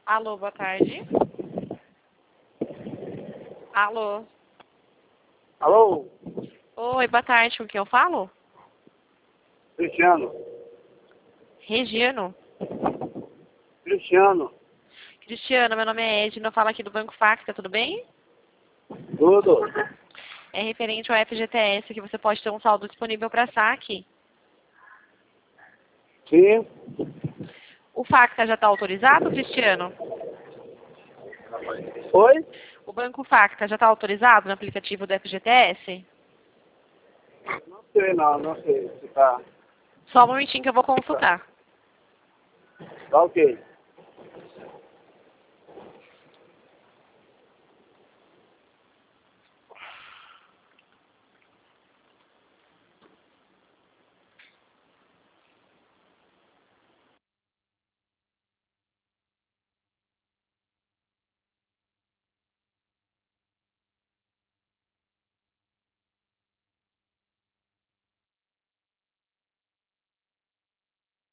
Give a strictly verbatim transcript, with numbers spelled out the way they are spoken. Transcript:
Alô, boa tarde. Alô. Alô? Oi, boa tarde. Com quem eu falo? Cristiano. Regiano. Cristiano. Cristiano, meu nome é Edna, eu falo aqui do Banco Facta, tudo bem? Tudo? É referente ao F G T S, que você pode ter um saldo disponível para saque. Sim. O Facta já está autorizado, Cristiano? Oi? O Banco Facta já está autorizado no aplicativo do F G T S? Não sei não, não sei se tá. Só um momentinho que eu vou consultar. Tá ok.